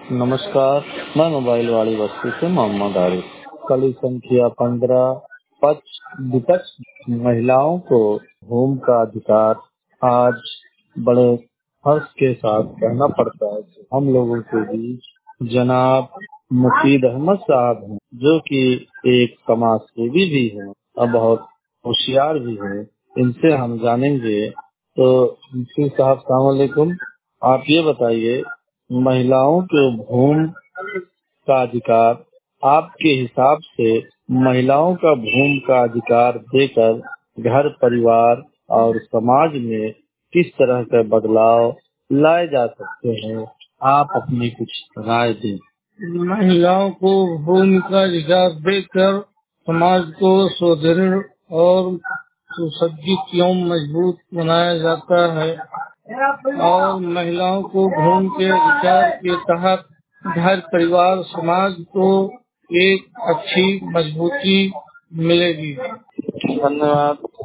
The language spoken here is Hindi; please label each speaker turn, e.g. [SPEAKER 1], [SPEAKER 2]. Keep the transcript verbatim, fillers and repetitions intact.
[SPEAKER 1] नमस्कार, मैं मोबाइल वाली बस्ती से मोहम्मद आरिफ। कली संख्या पंद्रह पक्ष विपक्ष महिलाओं को भूमि का अधिकार। आज बड़े हर्ष के साथ कहना पड़ता है कि हम लोगों के बीच जनाब मुफीद अहमद साहब हैं, जो कि एक समाज सेवी भी हैं और बहुत होशियार भी हैं। इनसे हम जानेंगे। तो मुफीद साहब, अस्सलाम वालेकुम। आप ये बताइए, महिलाओं के भूमि का अधिकार, आपके हिसाब से महिलाओं का भूमि का अधिकार देकर घर परिवार और समाज में किस तरह के बदलाव लाए जा सकते हैं? आप अपनी कुछ राय दें।
[SPEAKER 2] महिलाओं को भूमि का अधिकार देकर समाज को सुदृढ़ और सुसज्जित एवं मजबूत बनाया जाता है और महिलाओं को भूमि के अधिकार के तहत घर परिवार समाज को एक अच्छी मजबूती मिलेगी।
[SPEAKER 1] धन्यवाद।